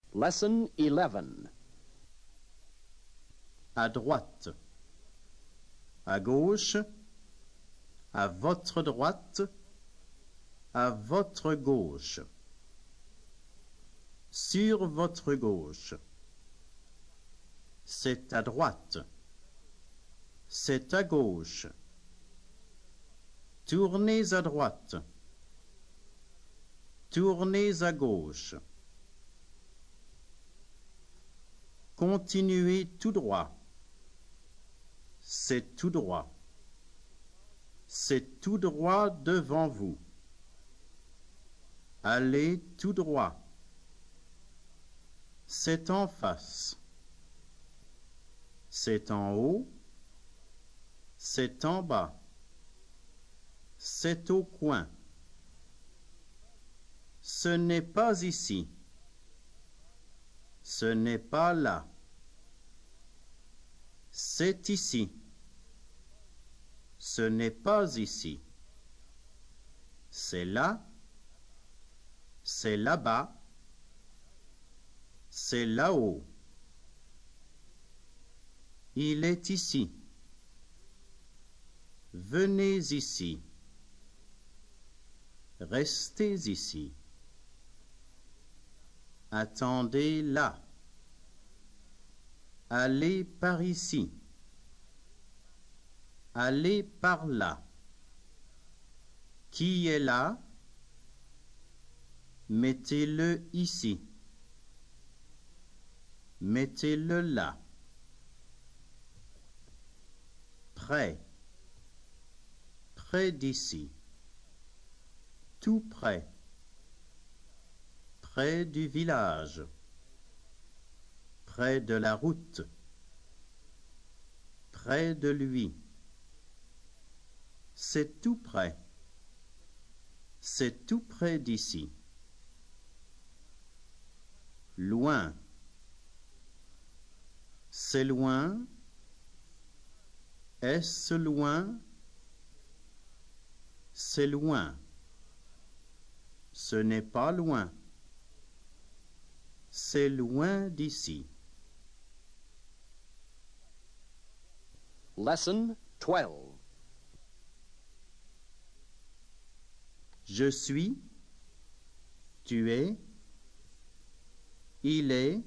Lesson 11. À droite, à gauche, à votre droite, à votre gauche, sur votre gauche, c'est à droite, c'est à gauche, tournez à droite, tournez à gauche, continuez tout droit, c'est tout droit. C'est tout droit devant vous. Allez tout droit. C'est en face. C'est en haut. C'est en bas. C'est au coin. Ce n'est pas ici. Ce n'est pas là. C'est ici. Ce n'est pas ici. C'est là. C'est là-bas. C'est là-haut. Il est ici. Venez ici. Restez ici. Attendez là. Allez par ici. Allez par là. Qui est là? Mettez-le ici. Mettez-le là. Près. Près d'ici. Tout près. Près du village. Près de la route. Près de lui. C'est tout près. C'est tout près d'ici. Loin. C'est loin. Est-ce loin? C'est loin. Ce n'est pas loin. C'est loin d'ici. Lesson 12. Je suis, tu es, il est,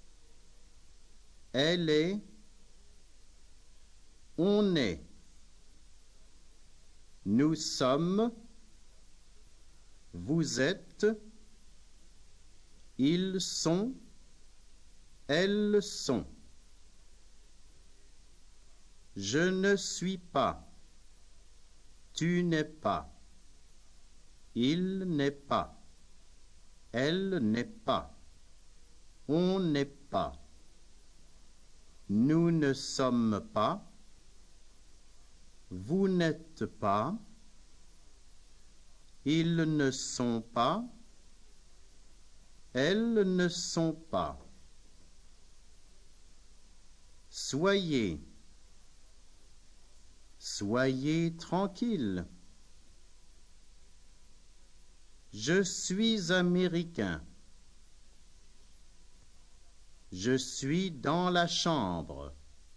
elle est, on est. Nous sommes, vous êtes, ils sont, elles sont. Je ne suis pas, tu n'es pas, il n'est pas, elle n'est pas, on n'est pas. Nous ne sommes pas, vous n'êtes pas, ils ne sont pas, elles ne sont pas. Soyez, soyez tranquille. Je suis américain. Je suis dans la chambre.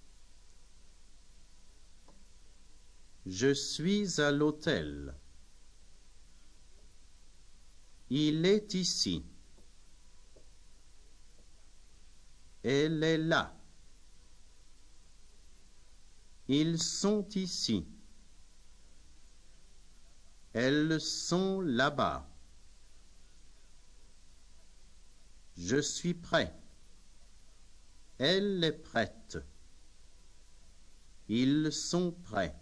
Je suis à l'hôtel. Il est ici. Elle est là. Ils sont ici. Elles sont là-bas. Je suis prêt. Elle est prête. Ils sont prêts.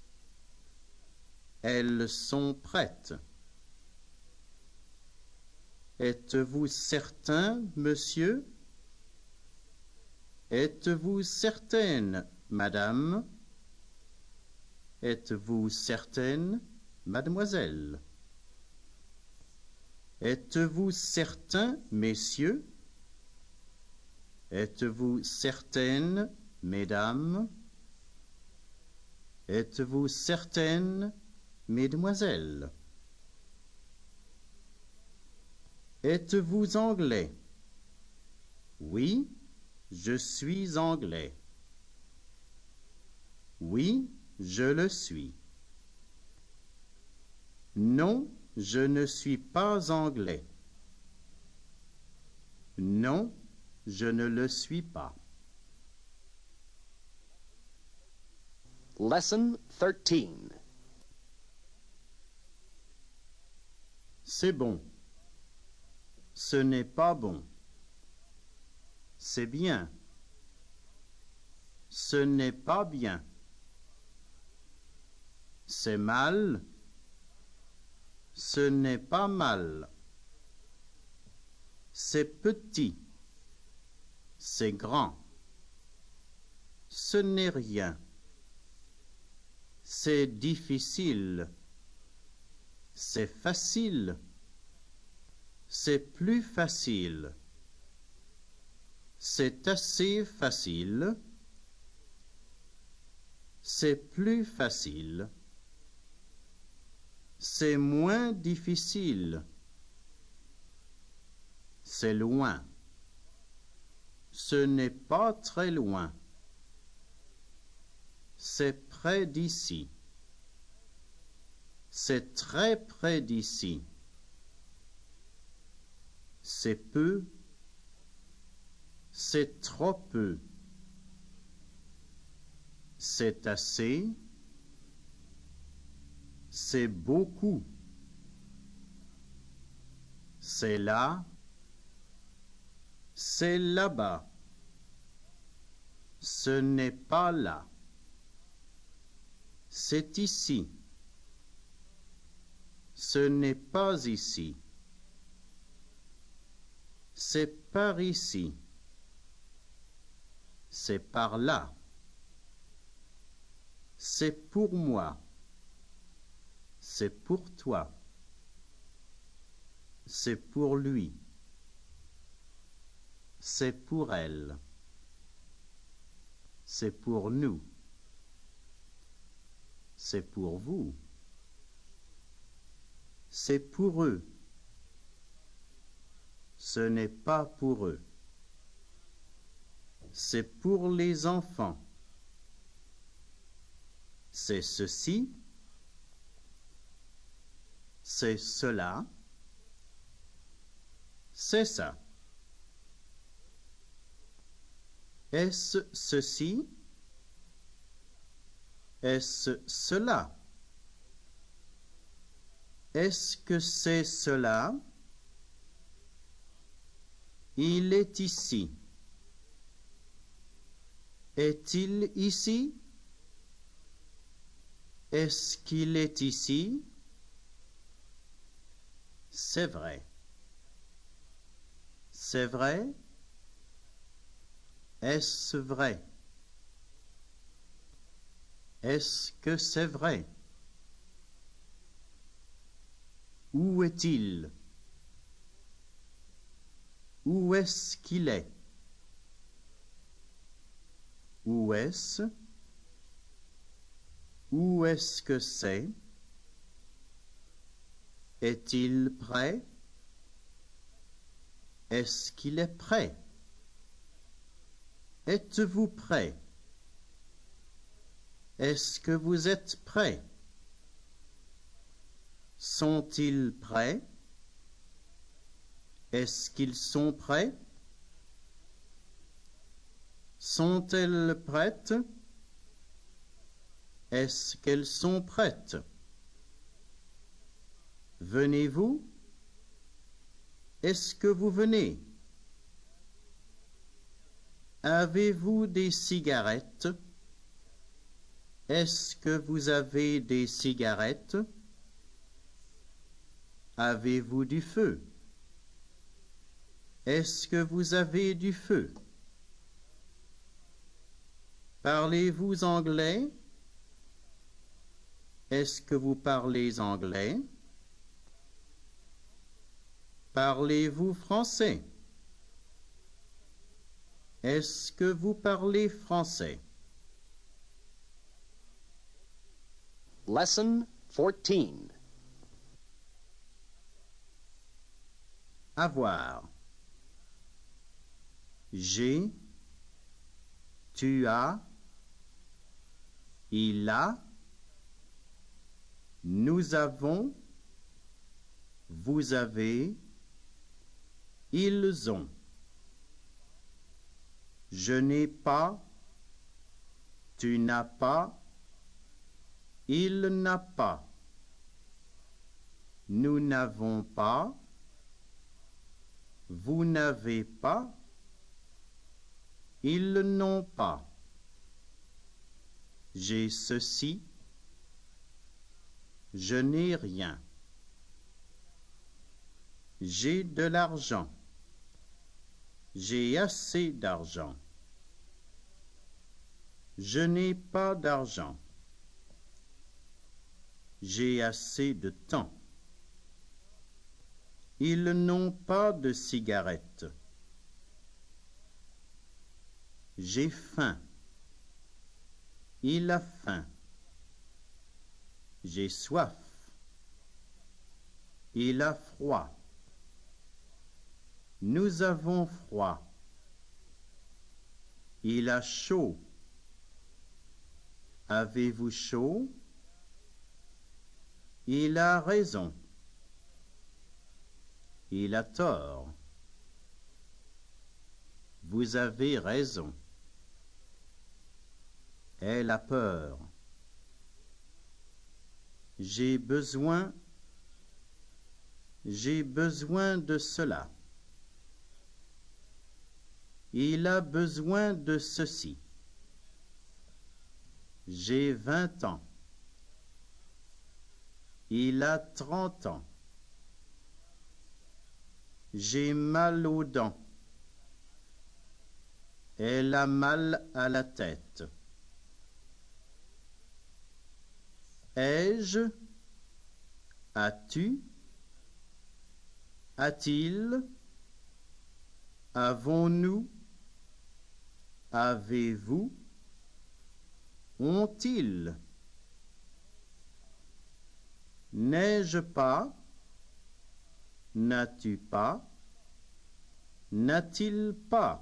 Elles sont prêtes. Êtes-vous certain, monsieur? Êtes-vous certaine, madame? Êtes-vous certaine, mademoiselle? Êtes-vous certain, messieurs? Êtes-vous certaine, mesdames? Êtes-vous certaine, mesdemoiselles? Êtes-vous anglais? Oui, je suis anglais. Oui, je le suis. Non, je ne suis pas anglais. Non, je ne le suis pas. Lesson 13. C'est bon. Ce n'est pas bon. C'est bien. Ce n'est pas bien. C'est mal. Ce n'est pas mal. C'est petit. C'est grand. Ce n'est rien. C'est difficile. C'est facile. C'est plus facile. C'est assez facile. C'est plus facile. C'est moins difficile. C'est loin. Ce n'est pas très loin. C'est près d'ici. C'est très près d'ici. C'est peu. C'est trop peu. C'est assez. C'est beaucoup. C'est là. C'est là-bas. Ce n'est pas là. C'est ici. Ce n'est pas ici. C'est par ici. C'est par là. C'est pour moi. C'est pour toi. C'est pour lui. C'est pour elle. C'est pour nous. C'est pour vous. C'est pour eux. Ce n'est pas pour eux. C'est pour les enfants. C'est ceci. C'est cela. C'est ça. Est-ce ceci? Est-ce cela? Est-ce que c'est cela? Il est ici. Est-il ici? Est-ce qu'il est ici? C'est vrai. C'est vrai? Est-ce vrai? Est-ce que c'est vrai? Où est-il? Où est-ce qu'il est? Où est-ce? Où est-ce que c'est? Est-il prêt? Est-ce qu'il est prêt? Êtes-vous prêt? Est-ce que vous êtes prêt? Sont-ils prêts? Est-ce qu'ils sont prêts? Sont-elles prêtes? Est-ce qu'elles sont prêtes? Venez-vous? Est-ce que vous venez? Avez-vous des cigarettes? Est-ce que vous avez des cigarettes? Avez-vous du feu? Est-ce que vous avez du feu? Parlez-vous anglais? Est-ce que vous parlez anglais? Parlez-vous français? Est-ce que vous parlez français? Lesson 14. Avoir. j'ai, tu as, il a, nous avons, vous avez, ils ont. Je n'ai pas, tu n'as pas, il n'a pas. Nous n'avons pas, vous n'avez pas, ils n'ont pas. J'ai ceci, je n'ai rien. J'ai de l'argent. J'ai assez d'argent. Je n'ai pas d'argent. J'ai assez de temps. Ils n'ont pas de cigarettes. J'ai faim. Il a faim. J'ai soif. Il a froid. Nous avons froid. Il a chaud. Avez-vous chaud? Il a raison. Il a tort. Vous avez raison. Elle a peur. J'ai besoin de cela. Il a besoin de ceci. J'ai 20 ans. Il a 30 ans. J'ai mal aux dents. Elle a mal à la tête. Ai-je? As-tu? A-t-il? Avons-nous? Avez-vous? Ont-ils? N'ai-je pas? N'as-tu pas? N'a-t-il pas?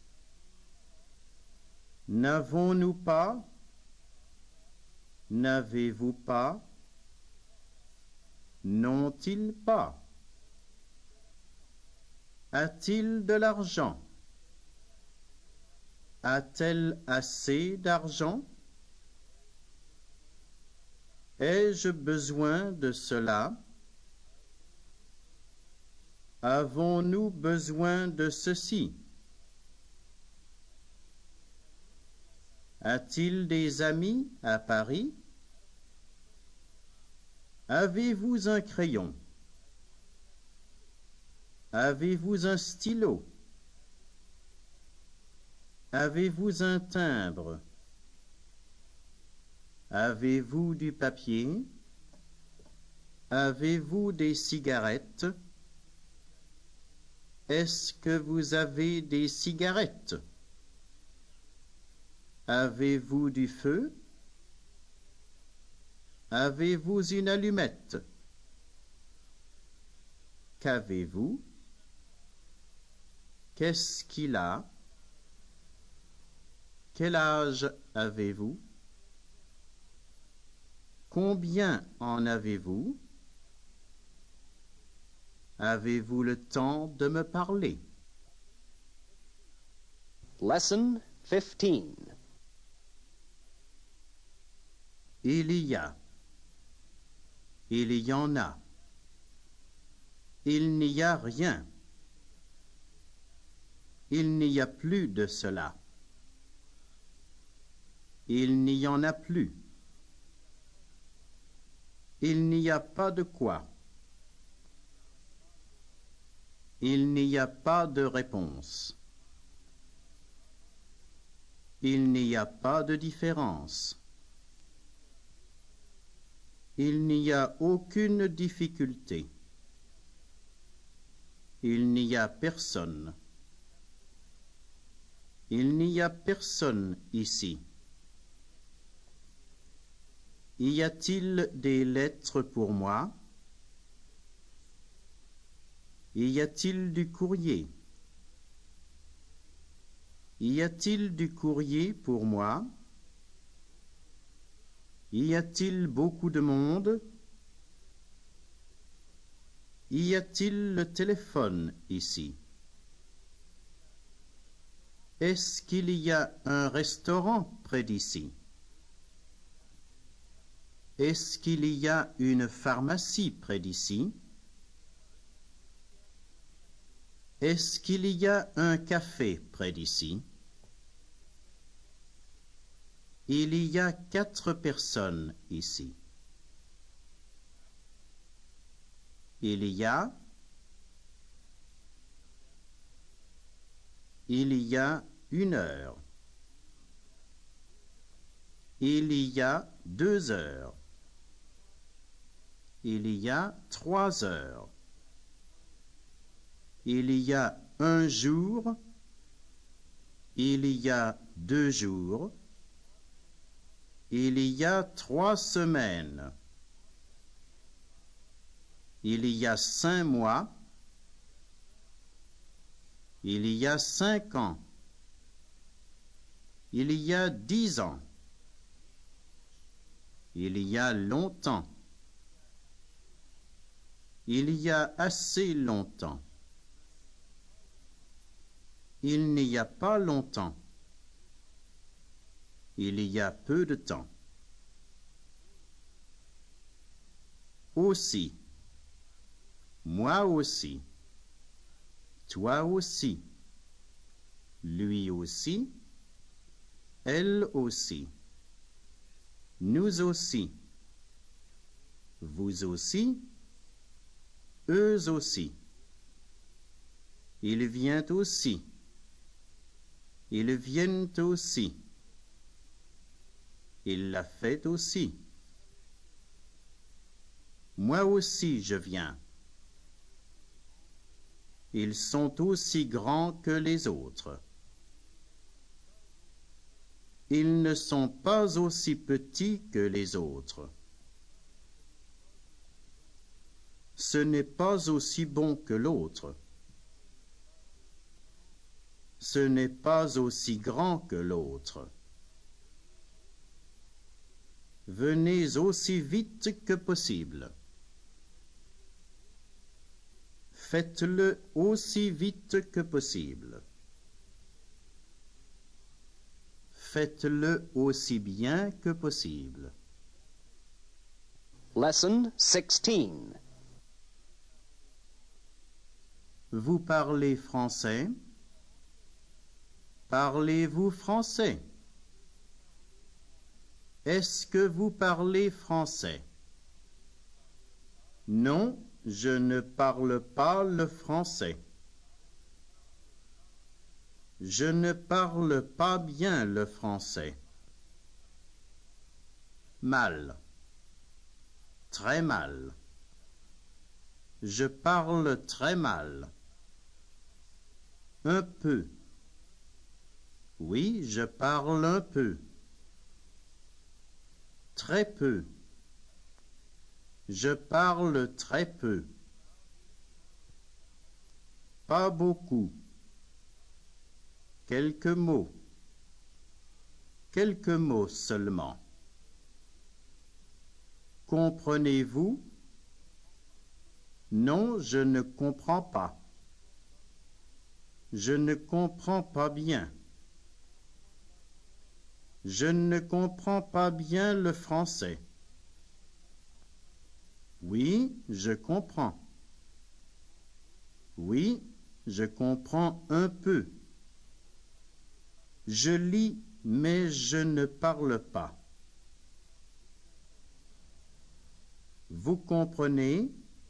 N'avons-nous pas? N'avez-vous pas? N'ont-ils pas? A-t-il de l'argent? A-t-elle assez d'argent? Ai-je besoin de cela? Avons-nous besoin de ceci? A-t-il des amis à Paris? Avez-vous un crayon? Avez-vous un stylo? Avez-vous un timbre? Avez-vous du papier? Avez-vous des cigarettes? Est-ce que vous avez des cigarettes? Avez-vous du feu? Avez-vous une allumette? Qu'avez-vous? Qu'est-ce qu'il a? Quel âge avez-vous? Combien en avez-vous? Avez-vous le temps de me parler? Lesson 15. Il y a. Il y en a. Il n'y a rien. Il n'y a plus de cela. Il n'y en a plus. Il n'y a pas de quoi. Il n'y a pas de réponse. Il n'y a pas de différence. Il n'y a aucune difficulté. Il n'y a personne. Il n'y a personne ici. Y a-t-il des lettres pour moi? Y a-t-il du courrier? Y a-t-il du courrier pour moi? Y a-t-il beaucoup de monde? Y a-t-il le téléphone ici? Est-ce qu'il y a un restaurant près d'ici? Est-ce qu'il y a une pharmacie près d'ici? Est-ce qu'il y a un café près d'ici? Il y a 4 personnes ici. Il y a 1 heure. Il y a 2 heures. Il y a 3 heures. Il y a 1 jour. Il y a 2 jours. Il y a 3 semaines. Il y a 5 mois. Il y a 5 ans. Il y a 10 ans. Il y a longtemps. Il y a assez longtemps. Il n'y a pas longtemps. Il y a peu de temps. Aussi. Moi aussi. Toi aussi. Lui aussi. Elle aussi. Nous aussi. Vous aussi. Eux aussi. Il vient aussi. Ils viennent aussi. Il l'a fait aussi. Moi aussi je viens. Ils sont aussi grands que les autres. Ils ne sont pas aussi petits que les autres. Ce n'est pas aussi bon que l'autre. Ce n'est pas aussi grand que l'autre. Venez aussi vite que possible. Faites-le aussi vite que possible. Faites-le aussi bien que possible. Lesson 16. Vous parlez français? Parlez-vous français? Est-ce que vous parlez français? Non, je ne parle pas le français. Je ne parle pas bien le français. Mal. Très mal. Je parle très mal. Un peu. Oui, je parle un peu. Très peu. Je parle très peu. Pas beaucoup. Quelques mots. Quelques mots seulement. Comprenez-vous? Non, je ne comprends pas. Je ne comprends pas bien. Je ne comprends pas bien le français. Oui, je comprends. Oui, je comprends un peu. Je lis, mais je ne parle pas. Vous comprenez?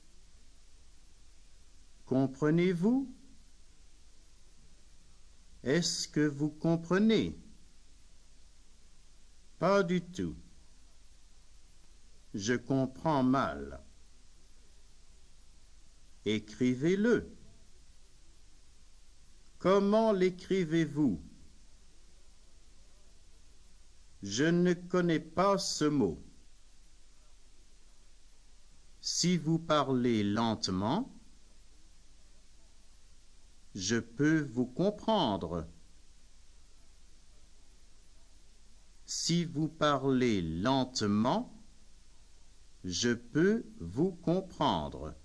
Comprenez-vous? Est-ce que vous comprenez? Pas du tout. Je comprends mal. Écrivez-le. Comment l'écrivez-vous? Je ne connais pas ce mot. Si vous parlez lentement, je peux vous comprendre. Si vous parlez lentement, je peux vous comprendre.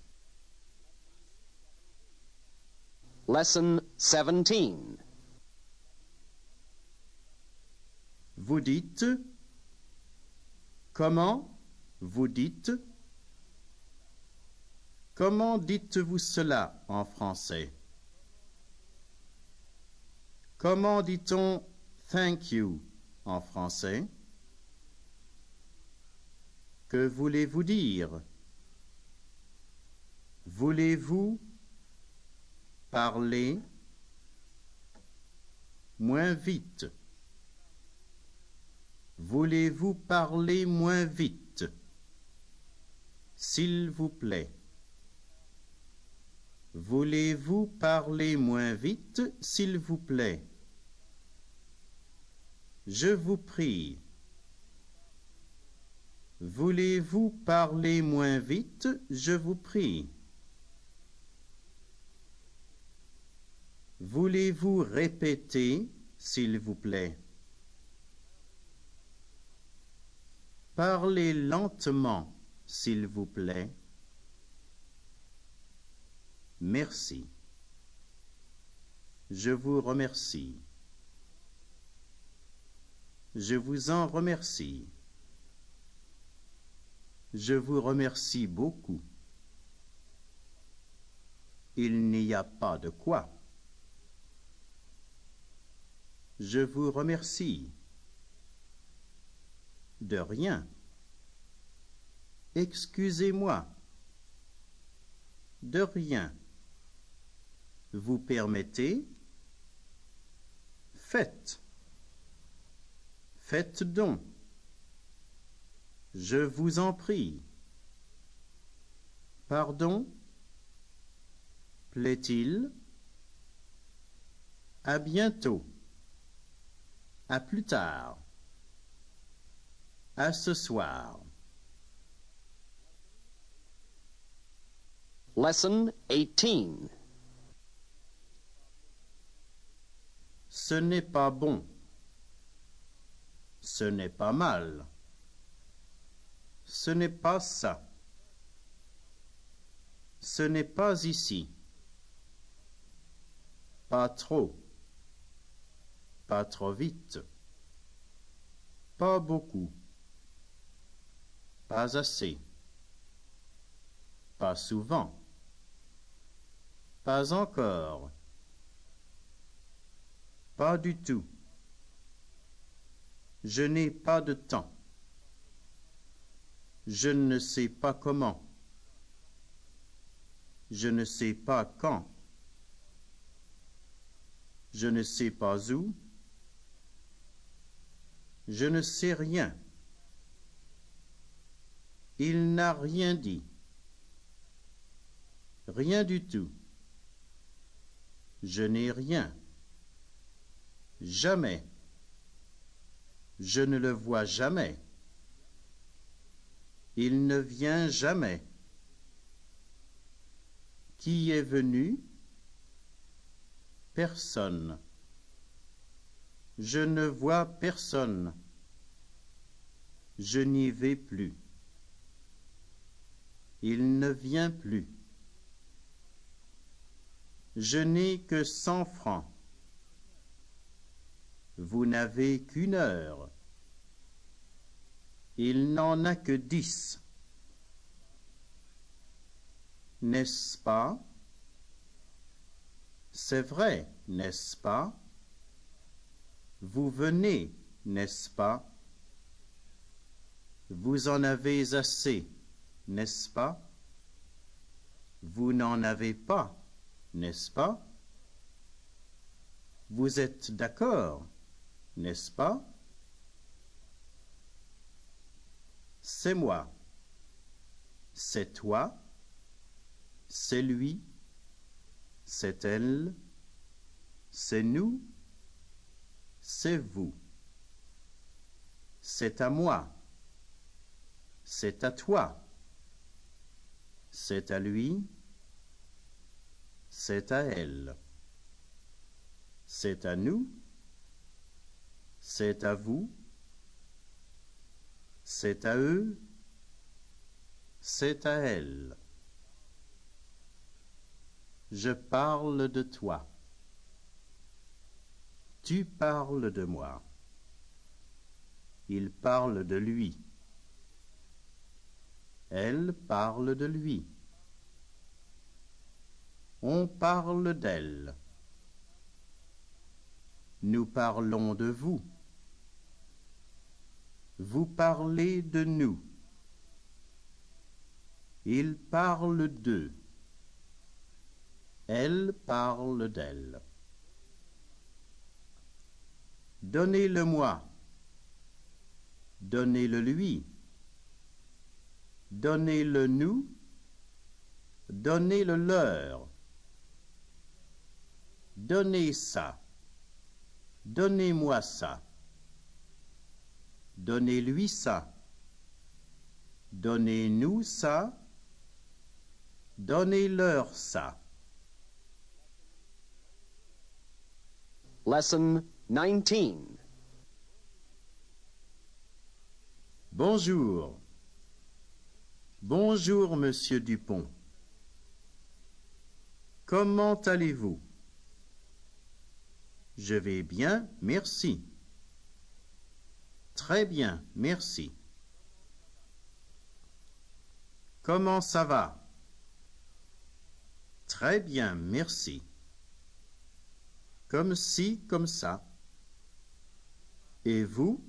Lesson 17. Vous dites, comment vous dites, comment dites-vous cela en français? Comment dit-on thank you en français? Que voulez-vous dire? Voulez-vous parler moins vite? Voulez-vous parler moins vite? S'il vous plaît. Voulez-vous parler moins vite, s'il vous plaît? Je vous prie. Voulez-vous parler moins vite, je vous prie? Voulez-vous répéter, s'il vous plaît? Parlez lentement, s'il vous plaît. Merci. Je vous remercie. Je vous en remercie. Je vous remercie beaucoup. Il n'y a pas de quoi. Je vous remercie. De rien. Excusez-moi. De rien. Vous permettez? Faites. Faites donc. Je vous en prie. Pardon? Plaît-il? À bientôt. À plus tard. À ce soir. Lesson 18. Ce n'est pas bon. Ce n'est pas mal. Ce n'est pas ça. Ce n'est pas ici. Pas trop. Pas trop vite. Pas beaucoup. Pas assez. Pas souvent. Pas encore. Pas du tout. Je n'ai pas de temps. Je ne sais pas comment. Je ne sais pas quand. Je ne sais pas où. Je ne sais rien. Il n'a rien dit. Rien du tout. Je n'ai rien. Jamais. Je ne le vois jamais. Il ne vient jamais. Qui est venu? Personne. Je ne vois personne. Je n'y vais plus. Il ne vient plus. Je n'ai que 100 francs. Vous n'avez qu'une heure. Il n'en a que 10. N'est-ce pas? C'est vrai, n'est-ce pas? Vous venez, n'est-ce pas? Vous en avez assez, n'est-ce pas? Vous n'en avez pas, n'est-ce pas? Vous êtes d'accord, n'est-ce pas? C'est moi. C'est toi. C'est lui. C'est elle. C'est nous. C'est vous. C'est à moi. C'est à toi. C'est à lui. C'est à elle. C'est à nous. C'est à vous. C'est à eux, c'est à elles. Je parle de toi. Tu parles de moi. Il parle de lui. Elle parle de lui. On parle d'elle. Nous parlons de vous. Vous parlez de nous. Il parle d'eux. Elle parle d'elle. Donnez-le-moi. Donnez-le lui. Donnez-le nous. Donnez-le leur. Donnez ça. Donnez-moi ça. Donnez-lui ça. Donnez-nous ça. Donnez-leur ça. Lesson 19. Bonjour. Bonjour, monsieur Dupont. Comment allez-vous? Je vais bien, merci. Très bien, merci. Comment ça va? Très bien, merci. Comme ci, comme ça. Et vous?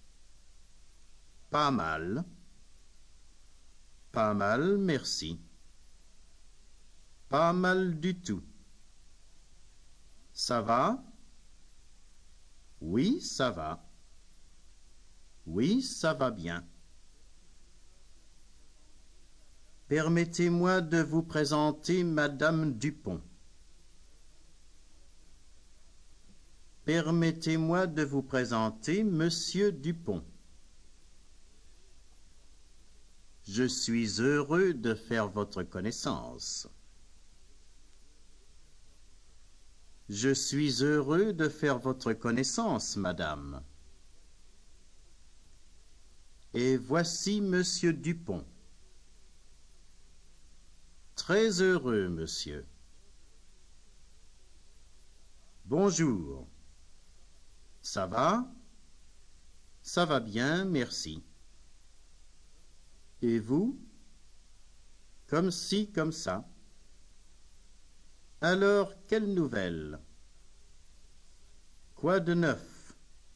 Pas mal. Pas mal, merci. Pas mal du tout. Ça va? Oui, ça va. Oui, ça va bien. Permettez-moi de vous présenter Madame Dupont. Permettez-moi de vous présenter Monsieur Dupont. Je suis heureux de faire votre connaissance. Je suis heureux de faire votre connaissance, madame. Et voici Monsieur Dupont. Très heureux, monsieur. Bonjour. Ça va? Ça va bien, merci. Et vous? Comme ci, comme ça. Alors, quelle nouvelle? Quoi de neuf?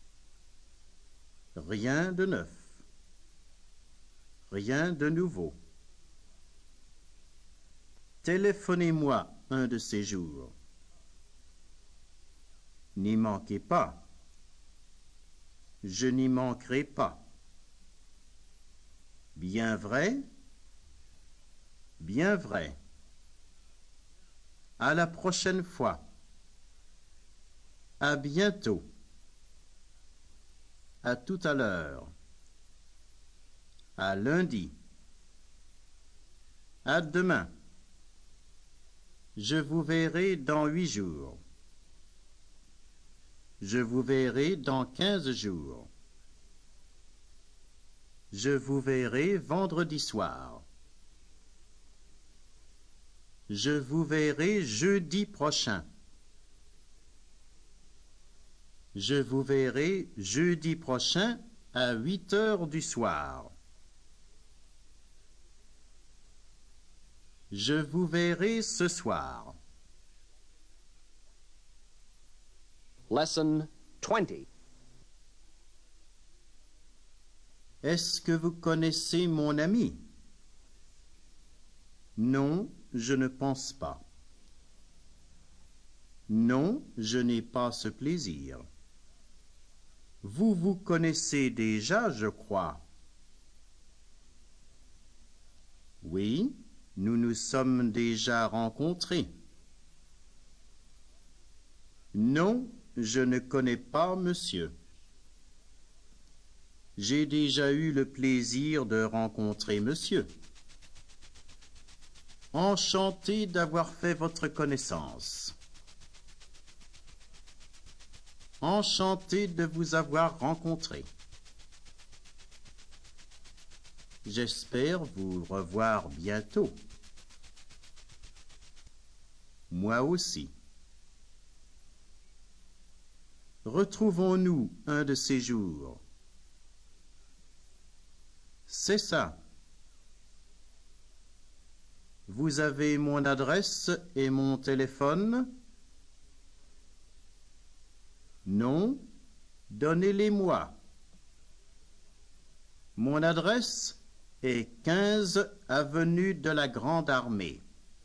Rien de neuf. Rien de nouveau. Téléphonez-moi un de ces jours. N'y manquez pas. Je n'y manquerai pas. Bien vrai? Bien vrai. À la prochaine fois. À bientôt. À tout à l'heure. À lundi. À demain. Je vous verrai dans 8 jours. Je vous verrai dans 15 jours. Je vous verrai vendredi soir. Je vous verrai jeudi prochain. Je vous verrai jeudi prochain à 8 heures du soir. Je vous verrai ce soir. Lesson 20. Est-ce que vous connaissez mon ami? Non, je ne pense pas. Non, je n'ai pas ce plaisir. Vous vous connaissez déjà, je crois. Oui, nous nous sommes déjà rencontrés. Non, je ne connais pas monsieur. J'ai déjà eu le plaisir de rencontrer monsieur. Enchanté d'avoir fait votre connaissance. Enchanté de vous avoir rencontré. j'espère vous revoir bientôt. Moi aussi. Retrouvons-nous un de ces jours. C'est ça. Vous avez mon adresse et mon téléphone? Non, donnez-les-moi. Mon adresse est 15 avenue de la Grande Armée.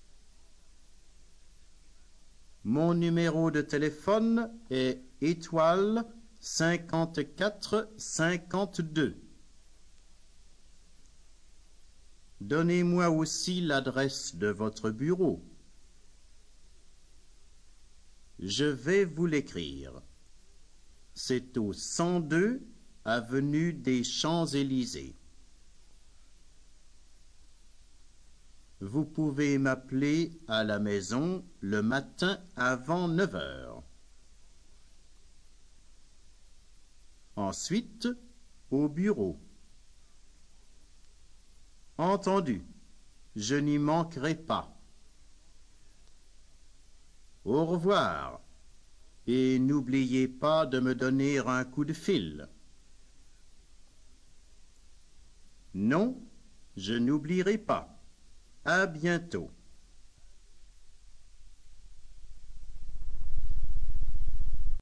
Mon numéro de téléphone est étoile 54 52. Donnez-moi aussi l'adresse de votre bureau. Je vais vous l'écrire. C'est au 102 avenue des Champs-Élysées. Vous pouvez m'appeler à la maison le matin avant 9 heures. Ensuite, au bureau. Entendu, je n'y manquerai pas. Au revoir, et n'oubliez pas de me donner un coup de fil. Non, je n'oublierai pas. À bientôt.